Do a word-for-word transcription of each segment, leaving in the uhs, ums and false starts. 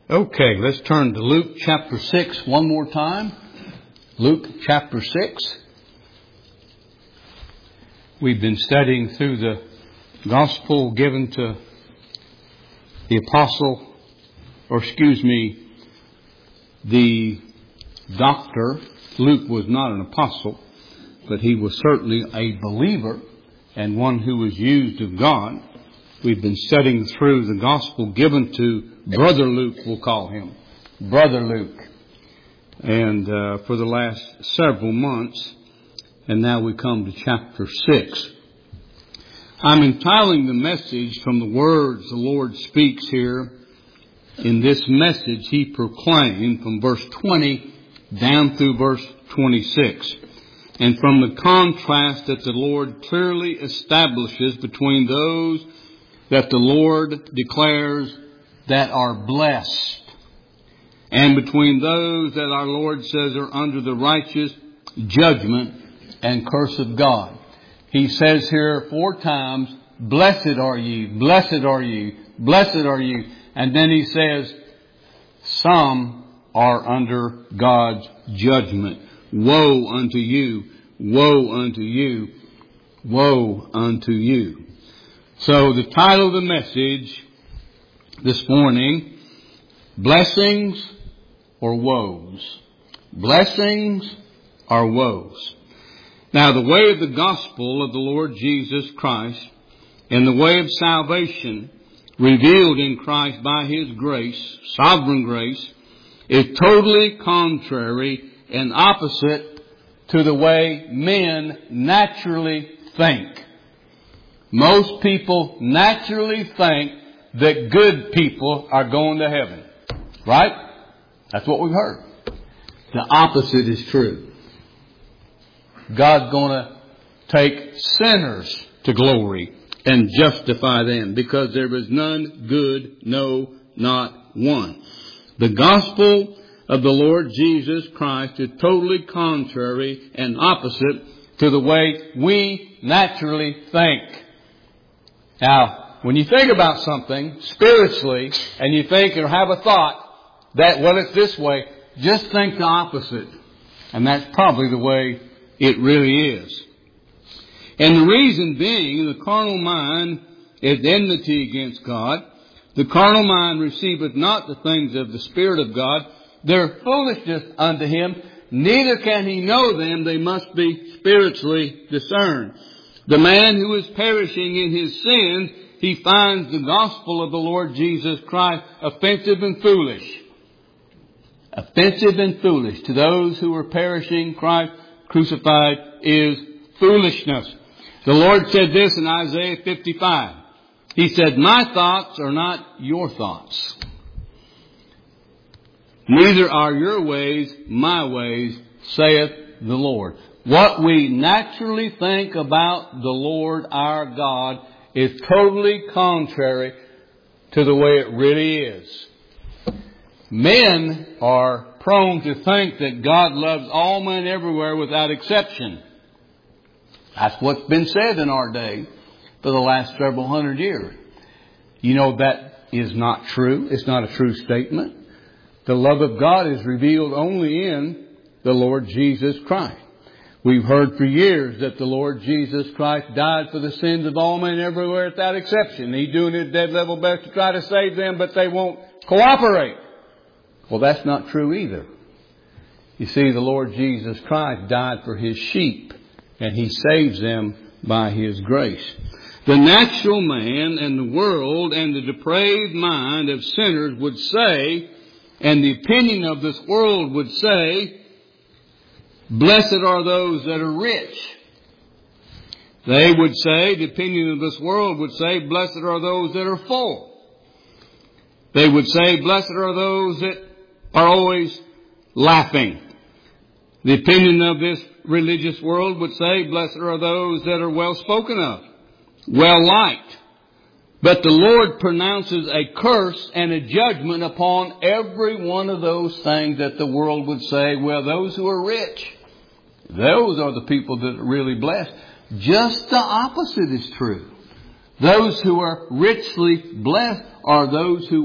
Okay, let's turn to Luke chapter six one more time. Luke chapter six. We've been studying through the gospel given to the apostle, or excuse me, the doctor. Luke was not an apostle, but he was certainly a believer and one who was used of God. We've been studying through the gospel given to Brother Luke, we'll call him. Brother Luke. And uh, for the last several months. And now we come to chapter six. I'm entitling the message from the words the Lord speaks here. In this message he proclaimed from verse twenty down through verse twenty-six. And from the contrast that the Lord clearly establishes between those that the Lord declares that are blessed, and between those that our Lord says are under the righteous judgment and curse of God. He says here four times, blessed are ye, blessed are ye, blessed are ye. And then he says, some are under God's judgment. Woe unto you, woe unto you, woe unto you. So the title of the message this morning, blessings or woes? Blessings or woes? Now the way of the gospel of the Lord Jesus Christ and the way of salvation revealed in Christ by His grace, sovereign grace, is totally contrary and opposite to the way men naturally think. Most people naturally think that good people are going to heaven. Right? That's what we've heard. The opposite is true. God's going to take sinners to glory and justify them, because there is none good, no, not one. The gospel of the Lord Jesus Christ is totally contrary and opposite to the way we naturally think. Now, when you think about something spiritually and you think or have a thought that, well, it's this way, just think the opposite. And that's probably the way it really is. And the reason being, the carnal mind is enmity against God. The carnal mind receiveth not the things of the Spirit of God. They're foolishness unto him. Neither can he know them. They must be spiritually discerned. The man who is perishing in his sins, he finds the gospel of the Lord Jesus Christ offensive and foolish. Offensive and foolish. To those who are perishing, Christ crucified is foolishness. The Lord said this in Isaiah fifty-five. He said, my thoughts are not your thoughts. Neither are your ways my ways, saith the Lord. What we naturally think about the Lord our God is totally contrary to the way it really is. Men are prone to think that God loves all men everywhere without exception. That's what's been said in our day for the last several hundred years. You know, that is not true. It's not a true statement. The love of God is revealed only in the Lord Jesus Christ. We've heard for years that the Lord Jesus Christ died for the sins of all men everywhere without exception. He's doing his dead level best to try to save them, but they won't cooperate. Well, that's not true either. You see, the Lord Jesus Christ died for His sheep, and He saves them by His grace. The natural man and the world and the depraved mind of sinners would say, and the opinion of this world would say, blessed are those that are rich. They would say, the opinion of this world would say, blessed are those that are full. They would say, blessed are those that are always laughing. The opinion of this religious world would say, blessed are those that are well spoken of, well liked. But the Lord pronounces a curse and a judgment upon every one of those things that the world would say, well, those who are rich, those are the people that are really blessed. Just the opposite is true. Those who are richly blessed are those who are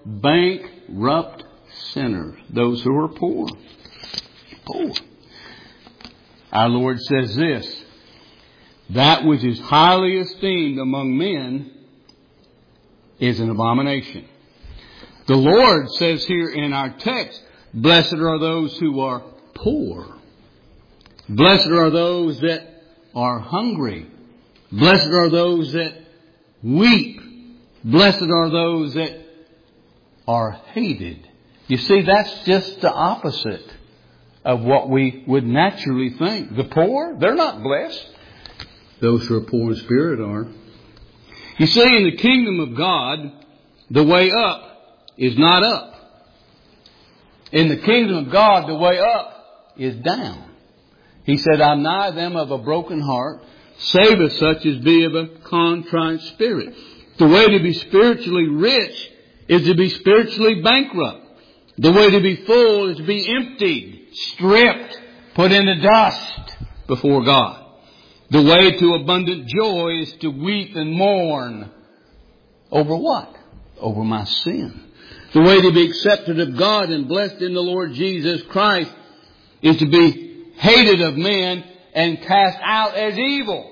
bankrupt sinners, those who are poor. Poor. Our Lord says this, that which is highly esteemed among men is an abomination. The Lord says here in our text, blessed are those who are poor. Blessed are those that are hungry. Blessed are those that weep. Blessed are those that are hated. You see, that's just the opposite of what we would naturally think. The poor, they're not blessed. Those who are poor in spirit are. You see, in the kingdom of God, the way up is not up. In the kingdom of God, the way up is down. He said, I'm nigh them of a broken heart, save as such as be of a contrite spirit. The way to be spiritually rich is to be spiritually bankrupt. The way to be full is to be emptied, stripped, put in the dust before God. The way to abundant joy is to weep and mourn. Over what? Over my sin. The way to be accepted of God and blessed in the Lord Jesus Christ is to be hated of men and cast out as evil.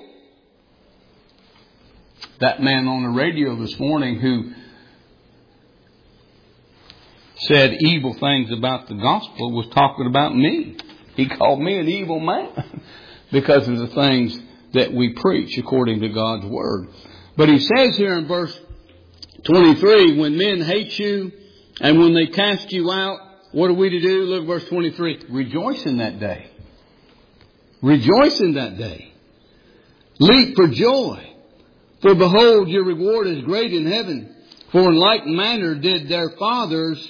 That man on the radio this morning who said evil things about the gospel was talking about me. He called me an evil man because of the things that we preach according to God's word. But he says here in verse twenty-three, when men hate you and when they cast you out, what are we to do? Look at verse twenty-three. Rejoice in that day. Rejoice in that day. Leap for joy. For behold, your reward is great in heaven. For in like manner did their fathers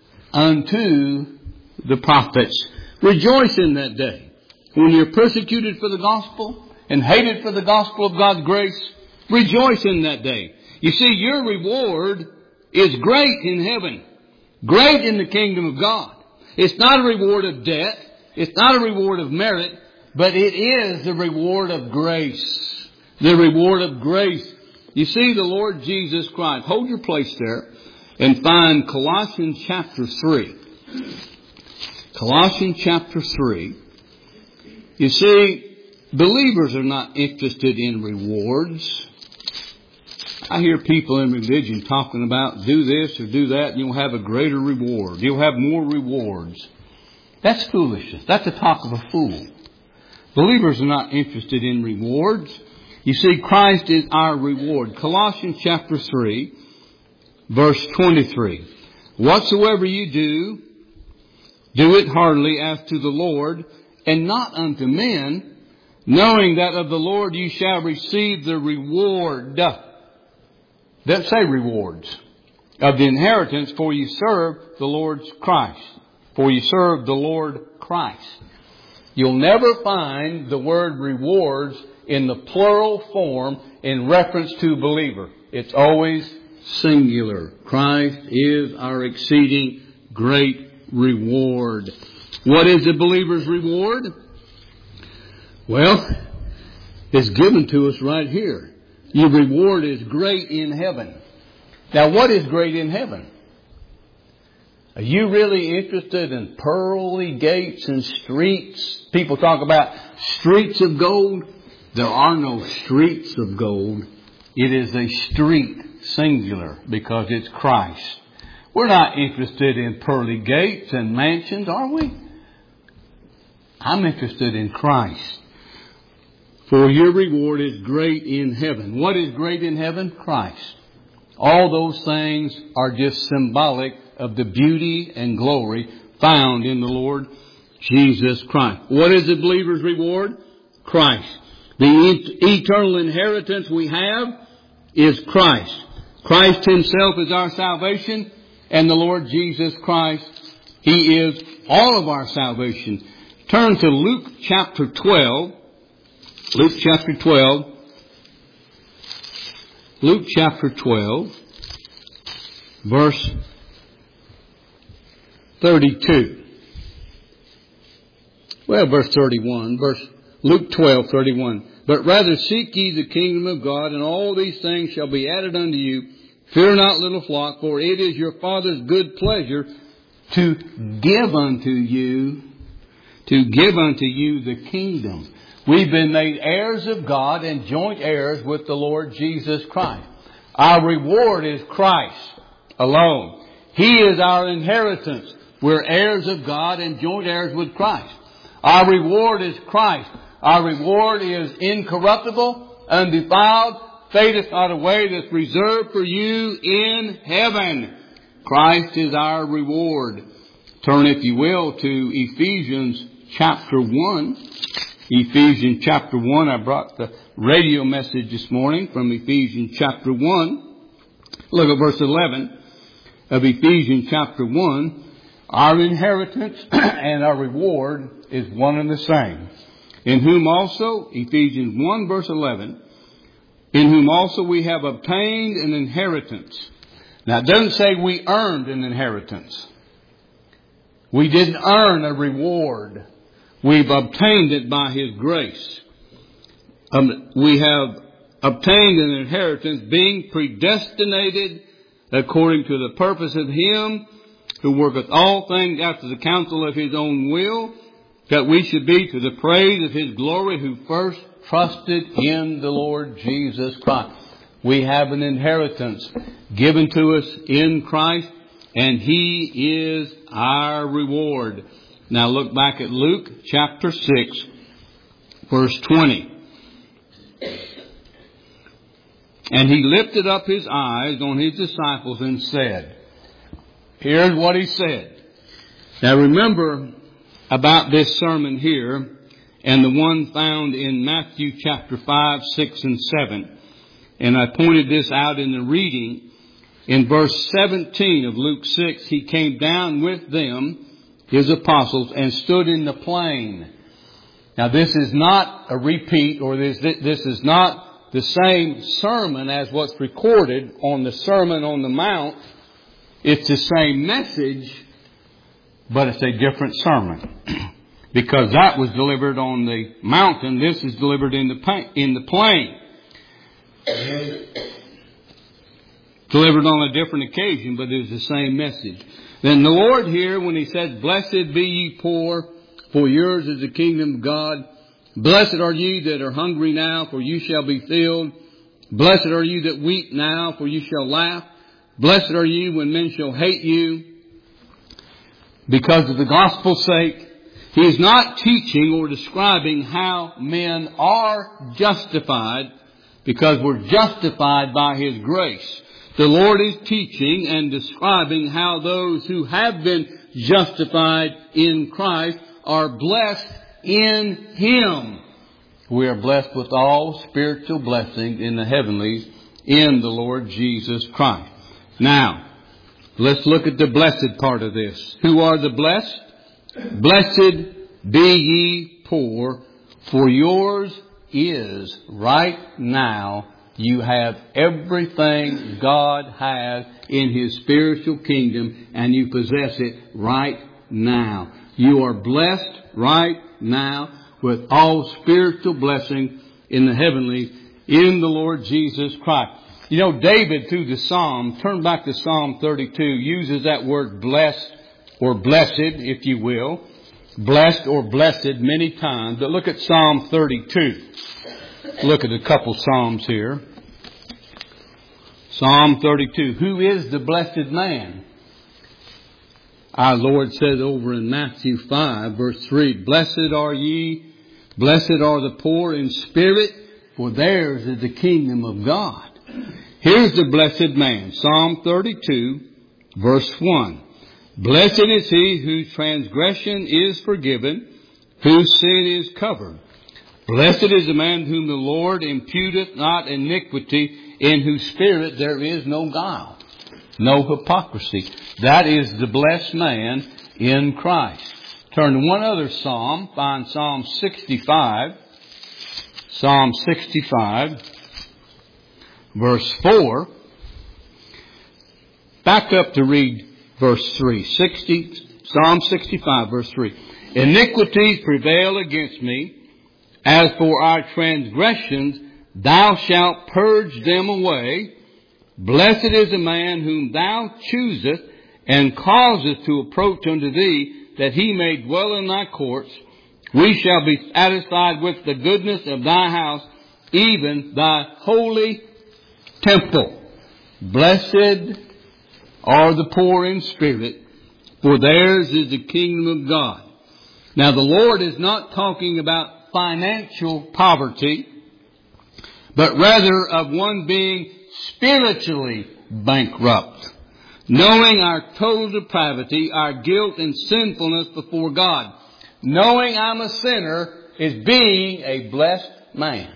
unto the prophets. Rejoice in that day. When you're persecuted for the gospel and hated for the gospel of God's grace, rejoice in that day. You see, your reward is great in heaven. Great in the kingdom of God. It's not a reward of debt. It's not a reward of merit. But it is the reward of grace. The reward of grace. You see, the Lord Jesus Christ. Hold your place there and find Colossians chapter three. Colossians chapter three. You see, believers are not interested in rewards. I hear people in religion talking about do this or do that and you'll have a greater reward. You'll have more rewards. That's foolishness. That's the talk of a fool. Believers are not interested in rewards. You see, Christ is our reward. Colossians chapter three, verse twenty-three. Whatsoever you do, do it heartily as to the Lord, and not unto men, knowing that of the Lord you shall receive the reward. Doesn't say rewards. Of the inheritance, for you serve the Lord's Christ. For you serve the Lord Christ. You'll never find the word rewards in the plural form in reference to believer. It's always singular. Christ is our exceeding great reward. What is the believer's reward? Well, it's given to us right here. Your reward is great in heaven. Now, what is great in heaven? Are you really interested in pearly gates and streets? People talk about streets of gold. There are no streets of gold. It is a street, singular, because it's Christ. We're not interested in pearly gates and mansions, are we? I'm interested in Christ. For your reward is great in heaven. What is great in heaven? Christ. All those things are just symbolic of the beauty and glory found in the Lord Jesus Christ. What is the believer's reward? Christ. The eternal inheritance we have is Christ. Christ Himself is our salvation, and the Lord Jesus Christ, He is all of our salvation. Turn to Luke chapter twelve. Luke chapter twelve. Luke chapter twelve, verse thirty-two. Well, verse thirty-one. Verse Luke twelve, thirty-one. But rather seek ye the kingdom of God, and all these things shall be added unto you. Fear not, little flock, for it is your Father's good pleasure to give unto you, to give unto you the kingdom. We've been made heirs of God and joint heirs with the Lord Jesus Christ. Our reward is Christ alone. He is our inheritance. We're heirs of God and joint heirs with Christ. Our reward is Christ. Our reward is incorruptible, undefiled, fadeth not away, that's reserved for you in heaven. Christ is our reward. Turn, if you will, to Ephesians chapter one. Ephesians chapter one. I brought the radio message this morning from Ephesians chapter one. Look at verse eleven of Ephesians chapter one. Our inheritance and our reward is one and the same. In whom also, Ephesians one verse eleven, in whom also we have obtained an inheritance. Now it doesn't say we earned an inheritance. We didn't earn a reward. We've obtained it by His grace. Um, we have obtained an inheritance, being predestinated according to the purpose of Him who worketh all things after the counsel of His own will, that we should be to the praise of His glory, who first trusted in the Lord Jesus Christ. We have an inheritance given to us in Christ, and He is our reward. Now look back at Luke chapter six, verse twenty. And He lifted up His eyes on His disciples and said, here's what He said. Now remember about this sermon here and the one found in Matthew chapter five, six, and seven. And I pointed this out in the reading. In verse seventeen of Luke six, He came down with them, His apostles, and stood in the plain. Now this is not a repeat, or this, this is not the same sermon as what's recorded on the Sermon on the Mount. It's the same message, but it's a different sermon. Because that was delivered on the mountain, this is delivered in the in the plain. Delivered on a different occasion, but it is the same message. Then the Lord here, when He said, blessed be ye poor, for yours is the kingdom of God. Blessed are ye that are hungry now, for you shall be filled. Blessed are you that weep now, for you shall laugh. Blessed are you when men shall hate you because of the gospel's sake. He is not teaching or describing how men are justified, because we're justified by His grace. The Lord is teaching and describing how those who have been justified in Christ are blessed in Him. We are blessed with all spiritual blessings in the heavenlies in the Lord Jesus Christ. Now, let's look at the blessed part of this. Who are the blessed? Blessed be ye poor, for yours is right now. You have everything God has in His spiritual kingdom, and you possess it right now. You are blessed right now with all spiritual blessing in the heavenlies in the Lord Jesus Christ. You know, David, through the Psalm, turn back to Psalm thirty-two, uses that word blessed or blessed, if you will. Blessed or blessed many times. But look at Psalm thirty-two. Look at a couple Psalms here. Psalm thirty-two. Who is the blessed man? Our Lord said over in Matthew five, verse three, blessed are ye, blessed are the poor in spirit, for theirs is the kingdom of God. Here's the blessed man. Psalm thirty-two, verse one. Blessed is he whose transgression is forgiven, whose sin is covered. Blessed is the man whom the Lord imputeth not iniquity, in whose spirit there is no guile, no hypocrisy. That is the blessed man in Christ. Turn to one other psalm. Find Psalm sixty-five. Psalm sixty-five, verse four. Back up to read verse three. sixty, Psalm sixty-five, verse three. Iniquities prevail against me. As for our transgressions, thou shalt purge them away. Blessed is the man whom thou choosest and causest to approach unto thee, that he may dwell in thy courts. We shall be satisfied with the goodness of thy house, even thy holy temple. Blessed are the poor in spirit, for theirs is the kingdom of God. Now the Lord is not talking about financial poverty, but rather of one being spiritually bankrupt, knowing our total depravity, our guilt and sinfulness before God. Knowing I'm a sinner is being a blessed man.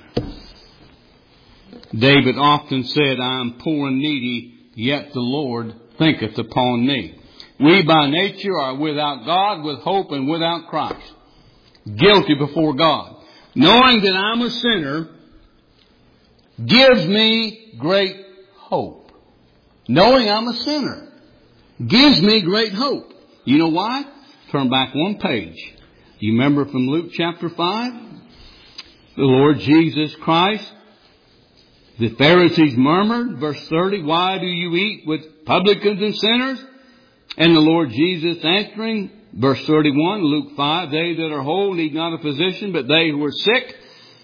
David often said, I am poor and needy, yet the Lord thinketh upon me. We by nature are without God, with hope and without Christ. Guilty before God. Knowing that I'm a sinner gives me great hope. Knowing I'm a sinner gives me great hope. You know why? Turn back one page. You remember from Luke chapter five? The Lord Jesus Christ. The Pharisees murmured, verse thirty, why do you eat with publicans and sinners? And the Lord Jesus answering, verse thirty-one, Luke five, they that are whole need not a physician, but they who are sick.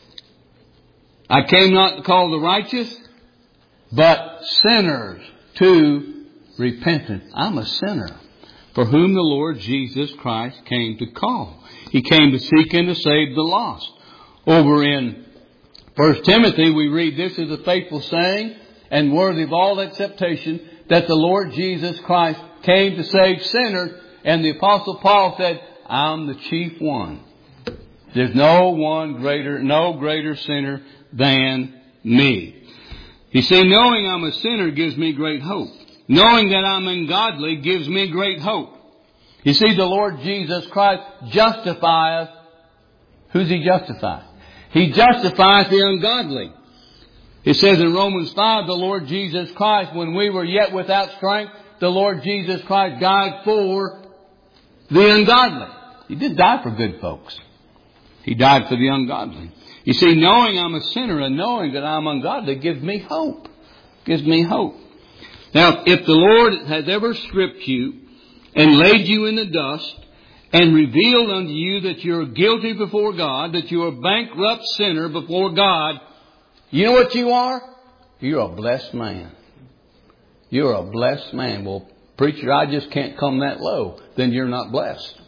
I came not to call the righteous, but sinners to repentance. I'm a sinner for whom the Lord Jesus Christ came to call. He came to seek and to save the lost. Over in First Timothy, we read, this is a faithful saying and worthy of all acceptation, that the Lord Jesus Christ came to save sinners. And the Apostle Paul said, I'm the chief one. There's no one greater, no greater sinner than me. You see, knowing I'm a sinner gives me great hope. Knowing that I'm ungodly gives me great hope. You see, the Lord Jesus Christ justifies. Who's He justify? He justifies the ungodly. It says in Romans five, the Lord Jesus Christ, when we were yet without strength, the Lord Jesus Christ died for the ungodly. He did die for good folks. He died for the ungodly. You see, knowing I'm a sinner and knowing that I'm ungodly gives me hope. Gives me hope. Now, if the Lord has ever stripped you and laid you in the dust and revealed unto you that you're guilty before God, that you're a bankrupt sinner before God, you know what you are? You're a blessed man. You're a blessed man. Well, preacher, I just can't come that low. Then you're not blessed.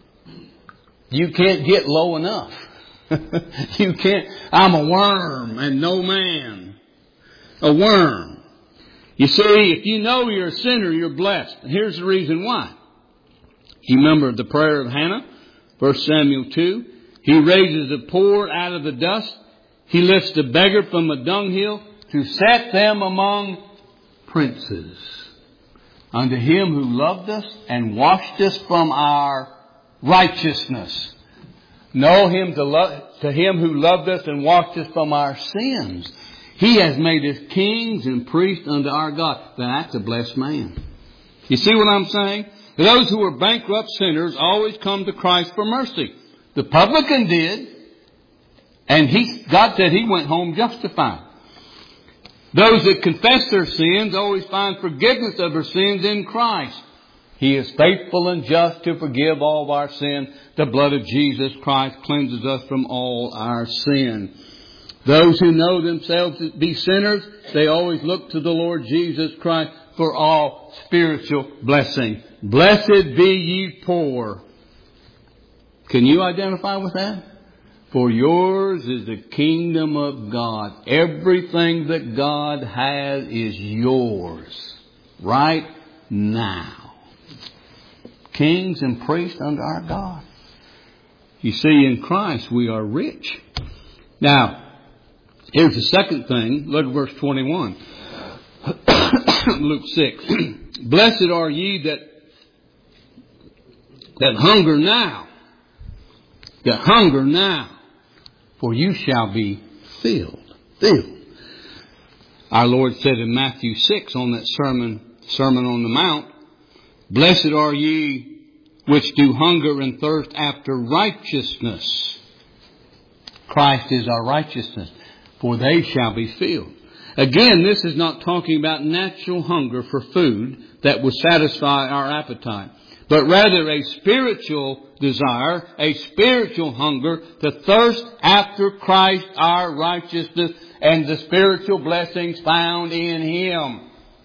You can't get low enough. You can't. I'm a worm and no man. A worm. You see, if you know you're a sinner, you're blessed. And here's the reason why. You remember the prayer of Hannah, First Samuel two. He raises the poor out of the dust. He lifts the beggar from the dunghill to set them among princes. Unto Him who loved us and washed us from our righteousness. Know Him to, lo- to Him who loved us and washed us from our sins. He has made us kings and priests unto our God. That's a blessed man. You see what I'm saying? Those who are bankrupt sinners always come to Christ for mercy. The publican did. And he, God said he went home justified. Those that confess their sins always find forgiveness of their sins in Christ. He is faithful and just to forgive all of our sin. The blood of Jesus Christ cleanses us from all our sin. Those who know themselves to be sinners, they always look to the Lord Jesus Christ for all spiritual blessing. Blessed be ye poor. Can you identify with that? For yours is the kingdom of God. Everything that God has is yours right now. Kings and priests unto our God. You see, in Christ we are rich. Now, here's the second thing. Look at verse twenty-one. Luke six. Blessed are ye that that hunger now. That hunger now. For you shall be filled. Filled. Our Lord said in Matthew six on that sermon, Sermon on the Mount, blessed are ye which do hunger and thirst after righteousness. Christ is our righteousness. For they shall be filled. Again, this is not talking about natural hunger for food that will satisfy our appetite, but rather a spiritual desire, a spiritual hunger to thirst after Christ, our righteousness, and the spiritual blessings found in Him.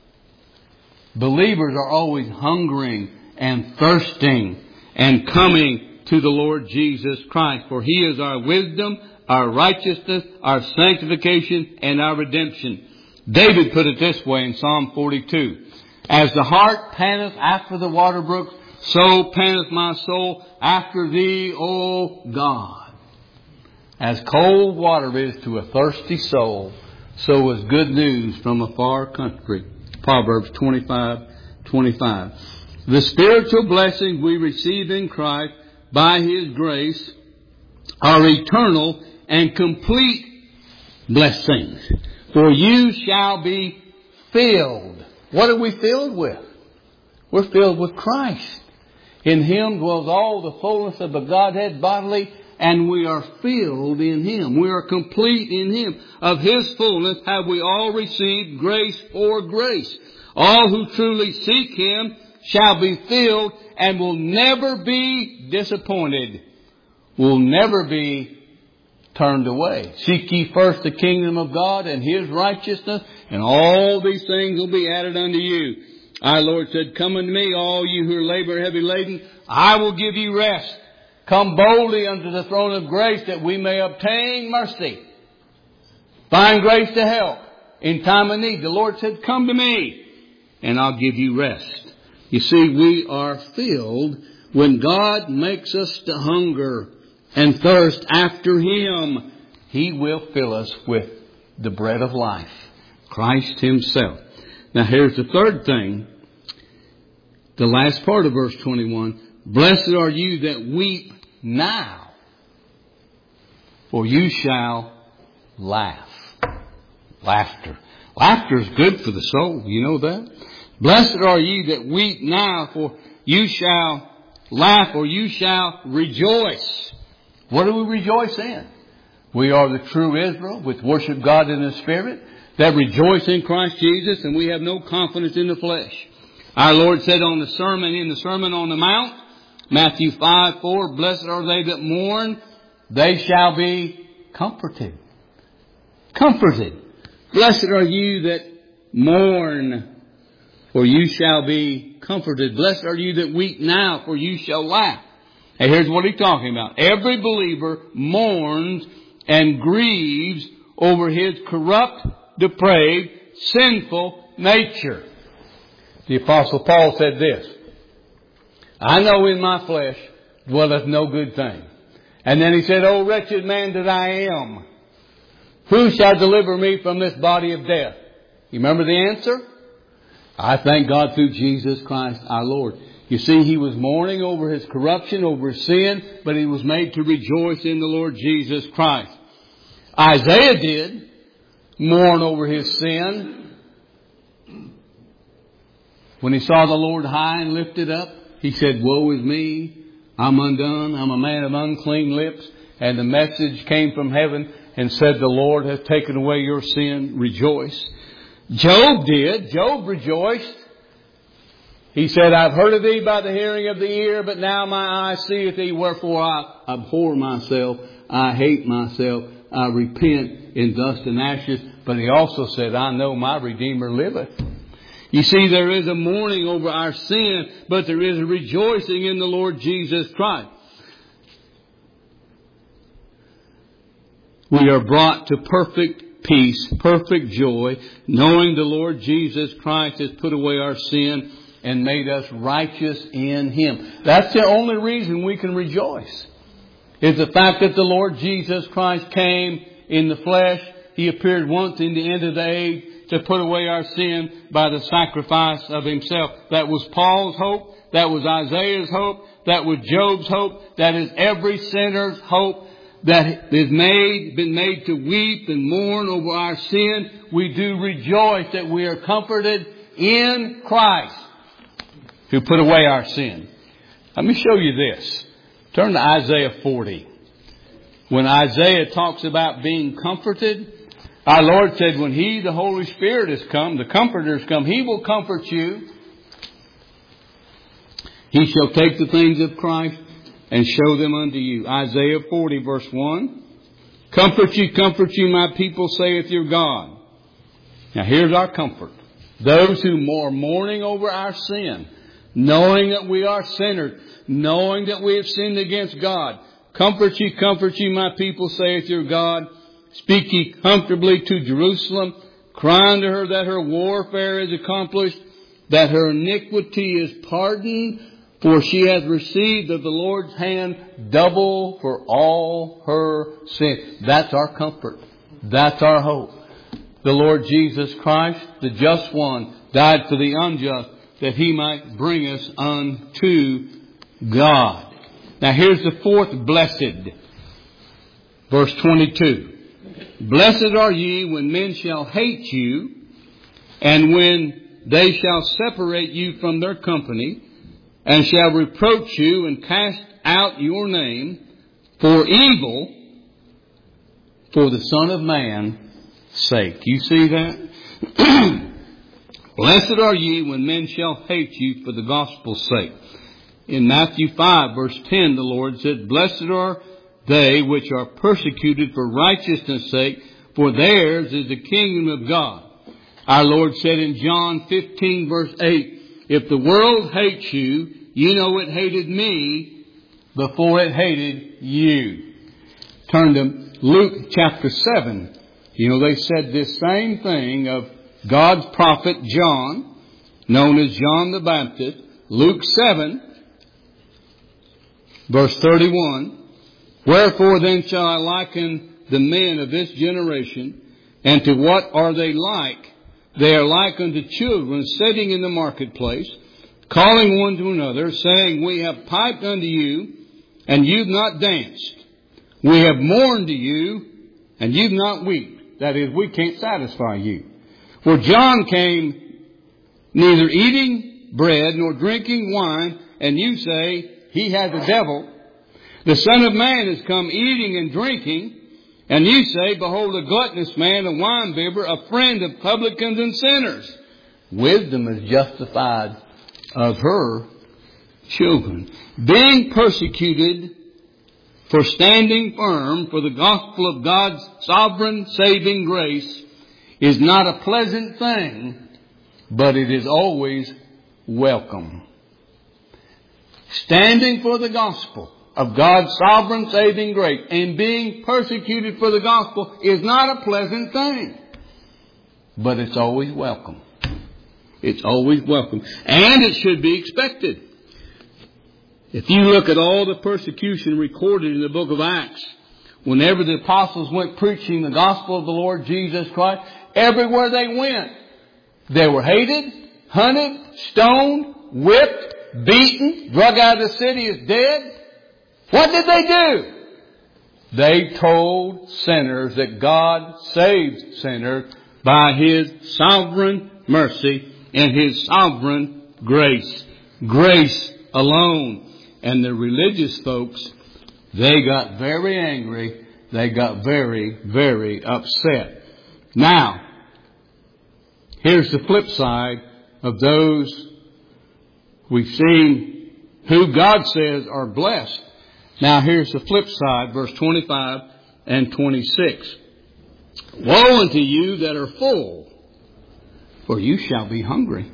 Believers are always hungering and thirsting and coming to the Lord Jesus Christ, for He is our wisdom, our righteousness, our sanctification, and our redemption. David put it this way in Psalm forty-two. As the hart panteth after the water brooks, so panteth my soul after Thee, O God. As cold water is to a thirsty soul, so is good news from a far country. Proverbs twenty-five twenty-five. The spiritual blessings we receive in Christ by His grace are eternal and complete blessings. For you shall be filled. What are we filled with? We're filled with Christ. In Him dwells all the fullness of the Godhead bodily, and we are filled in Him. We are complete in Him. Of His fullness have we all received grace for grace. All who truly seek Him shall be filled and will never be disappointed. Will never be turned away. Seek ye first the kingdom of God and His righteousness, and all these things will be added unto you. Our Lord said, come unto me, all you who are labor heavy laden, I will give you rest. Come boldly unto the throne of grace that we may obtain mercy. Find grace to help in time of need. The Lord said, come to me and I'll give you rest. You see, we are filled when God makes us to hunger and thirst after Him. He will fill us with the bread of life, Christ Himself. Now here's the third thing. The last part of verse twenty-one. Blessed are you that weep now, for you shall laugh. Laughter. Laughter is good for the soul. You know that? Blessed are you that weep now, for you shall laugh, or you shall rejoice. What do we rejoice in? We are the true Israel, which worship God in the Spirit, that rejoice in Christ Jesus, and we have no confidence in the flesh. Our Lord said on the sermon, in the Sermon on the Mount, Matthew five four, blessed are they that mourn, they shall be comforted. Comforted. Blessed are you that mourn, for you shall be comforted. Blessed are you that weep now, for you shall laugh. And here's what He's talking about. Every believer mourns and grieves over his corrupt, depraved, sinful nature. The Apostle Paul said this, I know in my flesh dwelleth no good thing. And then he said, O wretched man that I am, who shall deliver me from this body of death? You remember the answer? I thank God through Jesus Christ our Lord. You see, he was mourning over his corruption, over his sin, but he was made to rejoice in the Lord Jesus Christ. Isaiah did mourn over his sin. When he saw the Lord high and lifted up, he said, woe is me, I'm undone, I'm a man of unclean lips. And the message came from heaven and said, the Lord has taken away your sin, rejoice. Job did. Job rejoiced. He said, I've heard of thee by the hearing of the ear, but now my eye seeth thee, wherefore I abhor myself, I hate myself, I repent in dust and ashes. But he also said, I know my Redeemer liveth. You see, there is a mourning over our sin, but there is a rejoicing in the Lord Jesus Christ. We are brought to perfect peace, perfect joy, knowing the Lord Jesus Christ has put away our sin and made us righteous in Him. That's the only reason we can rejoice, is the fact that the Lord Jesus Christ came in the flesh. He appeared once in the end of the age to put away our sin by the sacrifice of Himself. That was Paul's hope. That was Isaiah's hope. That was Job's hope. That is every sinner's hope that is made, been made to weep and mourn over our sin. We do rejoice that we are comforted in Christ, who put away our sin. Let me show you this. Turn to Isaiah forty. When Isaiah talks about being comforted, Our Lord said, when He, the Holy Spirit, has come, the Comforter has come, He will comfort you. He shall take the things of Christ and show them unto you. Isaiah forty, verse one. Comfort you, comfort you, my people, saith your God. Now here's our comfort. Those who are mourning over our sin, knowing that we are sinners, knowing that we have sinned against God. Comfort ye, comfort ye, my people, saith your God. Speak ye comfortably to Jerusalem. Cry unto her that her warfare is accomplished, that her iniquity is pardoned, for she hath received of the Lord's hand double for all her sin. That's our comfort. That's our hope. The Lord Jesus Christ, the just one, died for the unjust, that He might bring us unto God. Now here's the fourth blessed. Verse twenty-two. Blessed are ye when men shall hate you, and when they shall separate you from their company, and shall reproach you and cast out your name for evil, for the Son of Man's sake. You see that? Blessed are ye when men shall hate you for the gospel's sake. In Matthew five, verse ten, the Lord said, Blessed are they which are persecuted for righteousness' sake, for theirs is the kingdom of God. Our Lord said in John fifteen, verse eight, If the world hates you, you know it hated me before it hated you. Turn to Luke chapter seven. You know, they said this same thing of God's prophet John, known as John the Baptist. Luke seven, verse thirty-one. Wherefore then shall I liken the men of this generation, and to what are they like? They are like unto children sitting in the marketplace, calling one to another, saying, We have piped unto you, and you've not danced. We have mourned to you, and you've not wept. That is, we can't satisfy you. For John came neither eating bread nor drinking wine, and you say, He has a devil. The Son of Man has come eating and drinking, and you say, Behold, a gluttonous man, a winebibber, a friend of publicans and sinners. Wisdom is justified of her children. Being persecuted for standing firm for the gospel of God's sovereign saving grace is not a pleasant thing, but it is always welcome. Standing for the gospel of God's sovereign saving grace and being persecuted for the gospel is not a pleasant thing, but it's always welcome. It's always welcome. And it should be expected. If you look at all the persecution recorded in the book of Acts, whenever the apostles went preaching the gospel of the Lord Jesus Christ, everywhere they went, they were hated, hunted, stoned, whipped, beaten, drug out of the city as dead. What did they do? They told sinners that God saves sinners by His sovereign mercy and His sovereign grace. Grace alone. And the religious folks, they got very angry. They got very, very upset. Now, here's the flip side of those we've seen who God says are blessed. Now here's the flip side, verse twenty-five and twenty-six. Woe unto you that are full, for you shall be hungry.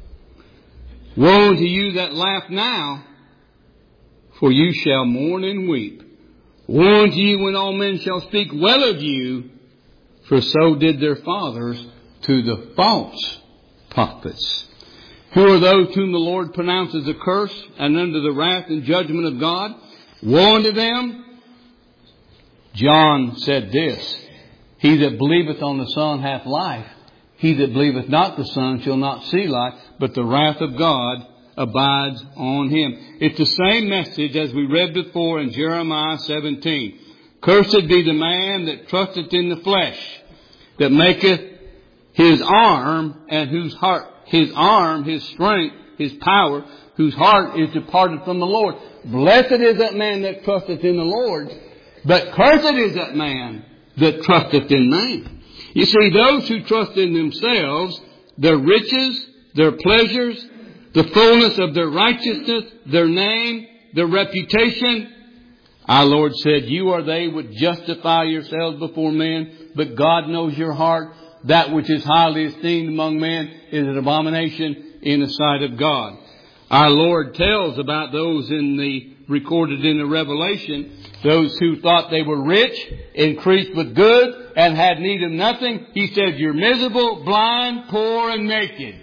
Woe unto you that laugh now, for you shall mourn and weep. Woe unto you when all men shall speak well of you, for so did their fathers to the false prophets. Who are those whom the Lord pronounces a curse and under the wrath and judgment of God? Woe unto them! John said this, He that believeth on the Son hath life. He that believeth not the Son shall not see life, but the wrath of God abides on him. It's the same message as we read before in Jeremiah seventeen. Cursed be the man that trusteth in the flesh, that maketh his arm and whose heart, his arm, his strength, his power, whose heart is departed from the Lord. Blessed is that man that trusteth in the Lord, but cursed is that man that trusteth in man. You see, those who trust in themselves, their riches, their pleasures, the fullness of their righteousness, their name, their reputation, our Lord said, you or they would justify yourselves before men, but God knows your heart. That which is highly esteemed among men is an abomination in the sight of God. Our Lord tells about those in the recorded in the Revelation, those who thought they were rich, increased with good, and had need of nothing. He said, you're miserable, blind, poor, and naked.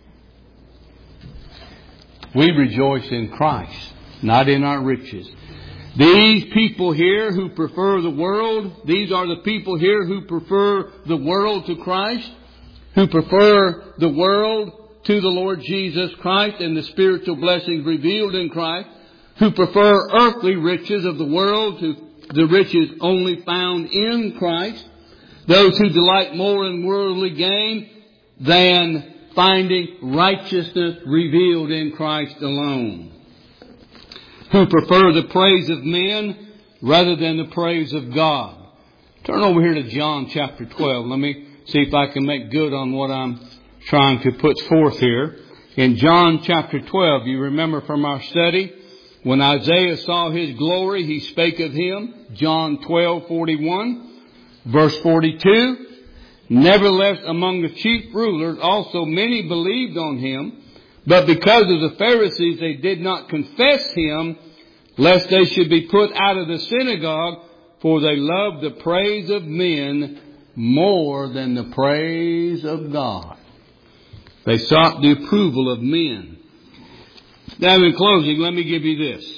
We rejoice in Christ, not in our riches. These people here who prefer the world, these are the people here who prefer the world to Christ, who prefer the world to the Lord Jesus Christ and the spiritual blessings revealed in Christ, who prefer earthly riches of the world to the riches only found in Christ, those who delight more in worldly gain than finding righteousness revealed in Christ alone, who prefer the praise of men rather than the praise of God. Turn over here to John chapter twelve. Let me see if I can make good on what I'm trying to put forth here. In John chapter twelve, you remember from our study, when Isaiah saw His glory, he spake of Him. John twelve forty-one, verse forty-two. Nevertheless, among the chief rulers also many believed on Him, but because of the Pharisees they did not confess Him, lest they should be put out of the synagogue, for they loved the praise of men more than the praise of God. They sought the approval of men. Now in closing, let me give you this.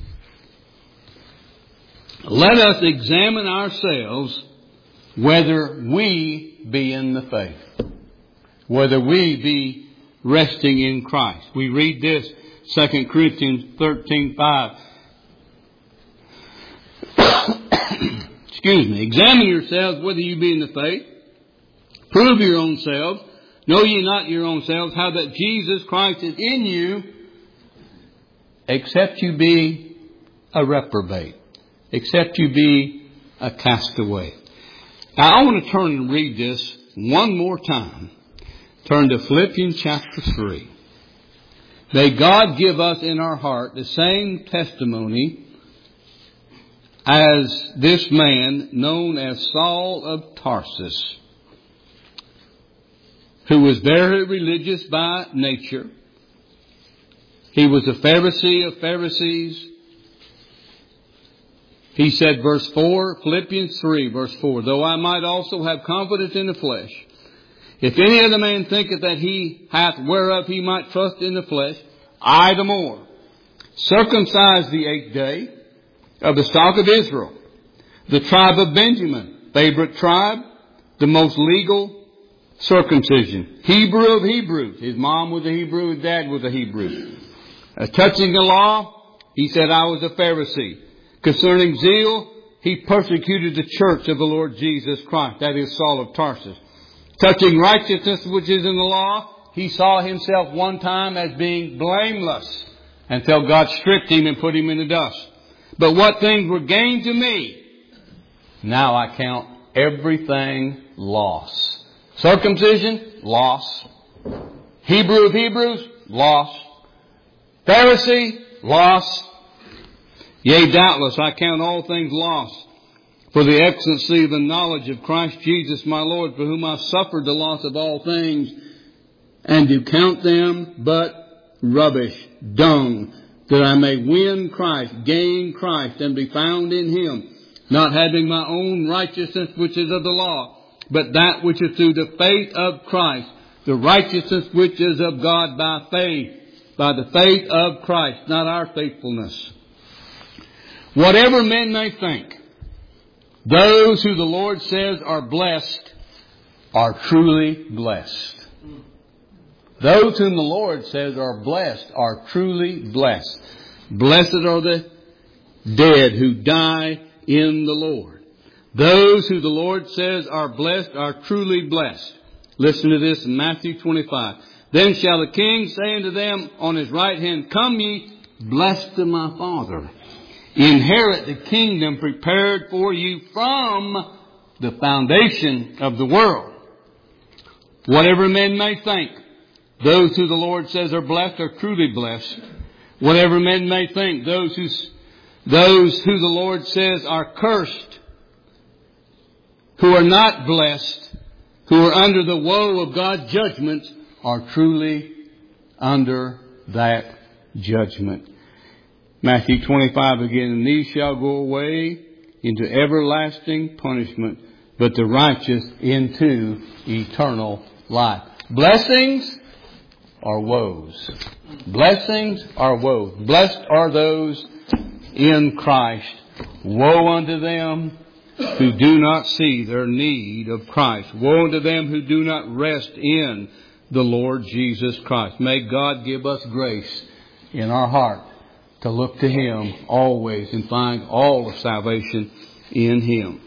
Let us examine ourselves whether we be in the faith, whether we be resting in Christ. We read this, Second Corinthians thirteen five. Excuse me. Examine yourselves whether you be in the faith. Prove your own selves. Know ye not your own selves how that Jesus Christ is in you, except you be a reprobate, except you be a castaway. Now I want to turn and read this one more time. Turn to Philippians chapter three. May God give us in our heart the same testimony as this man known as Saul of Tarsus, who was very religious by nature. He was a Pharisee of Pharisees. He said, verse four, Philippians three, verse four, though I might also have confidence in the flesh, if any other man thinketh that he hath whereof he might trust in the flesh, I the more. Circumcised the eighth day of the stock of Israel, the tribe of Benjamin, favorite tribe, the most legal circumcision. Hebrew of Hebrews. His mom was a Hebrew, his dad was a Hebrew. Uh, touching the law, he said, I was a Pharisee. Concerning zeal, he persecuted the church of the Lord Jesus Christ. That is Saul of Tarsus. Touching righteousness, which is in the law, he saw himself one time as being blameless until God stripped him and put him in the dust. But what things were gained to me, now I count everything loss. Circumcision, loss. Hebrew of Hebrews, loss. Pharisee, loss. Yea, doubtless, I count all things lost for the excellency of the knowledge of Christ Jesus my Lord, for whom I suffered the loss of all things, and do count them but rubbish, dung, that I may win Christ, gain Christ, and be found in Him, not having my own righteousness which is of the law, but that which is through the faith of Christ, the righteousness which is of God by faith, by the faith of Christ, not our faithfulness. Whatever men may think, those who the Lord says are blessed are truly blessed. Those whom the Lord says are blessed are truly blessed. Blessed are the dead who die in the Lord. Those who the Lord says are blessed are truly blessed. Listen to this in Matthew twenty-five. Then shall the King say unto them on His right hand, come ye, blessed of my Father. Inherit the kingdom prepared for you from the foundation of the world. Whatever men may think, those who the Lord says are blessed are truly blessed. Whatever men may think, those who, those who the Lord says are cursed, who are not blessed, who are under the woe of God's judgments, are truly under that judgment. Matthew twenty-five again, and these shall go away into everlasting punishment, but the righteous into eternal life. Blessings or woes. Blessings or woes. Blessed are those in Christ. Woe unto them who do not see their need of Christ. Woe unto them who do not rest in the Lord Jesus Christ. May God give us grace in our heart to look to Him always and find all of salvation in Him.